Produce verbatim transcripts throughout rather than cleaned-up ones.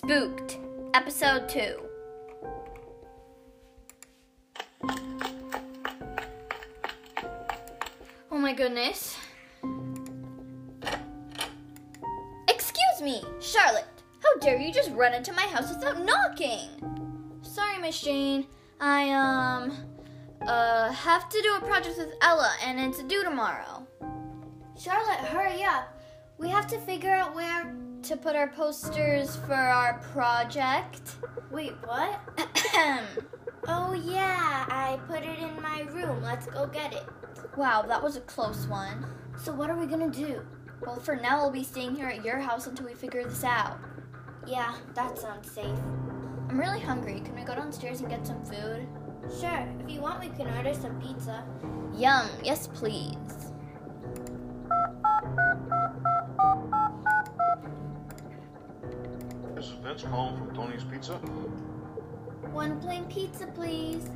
Spooked, Episode two. Oh my goodness. Excuse me, Charlotte. How dare you just run into my house without knocking? Sorry, Miss Jane. I, um, uh, have to do a project with Ella, and it's due tomorrow. Charlotte, hurry up. We have to figure out where to put our posters for our project. Wait, what? Oh, yeah, I put it in my room. Let's go get it. Wow, that was a close one. So what are we gonna do? Well, for now, we'll be staying here at your house until we figure this out. Yeah, that sounds safe. I'm really hungry. Can we go downstairs and get some food? Sure, if you want, we can order some pizza. Yum, yes please. This is Vince calling from Tony's Pizza. One plain pizza, please.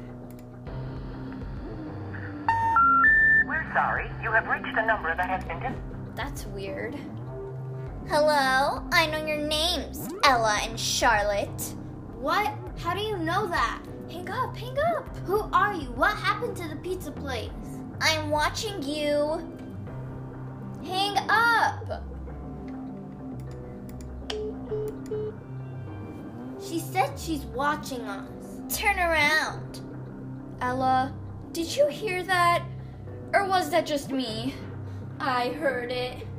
We're sorry. You have reached a number that has been dis- That's weird. Hello? I know your names, Ella and Charlotte. What? How do you know that? Hang up, hang up. Who are you? What happened to the pizza place? I'm watching you. Hang up. She said she's watching us. Turn around. Ella, did you hear that? Or was that just me? I heard it.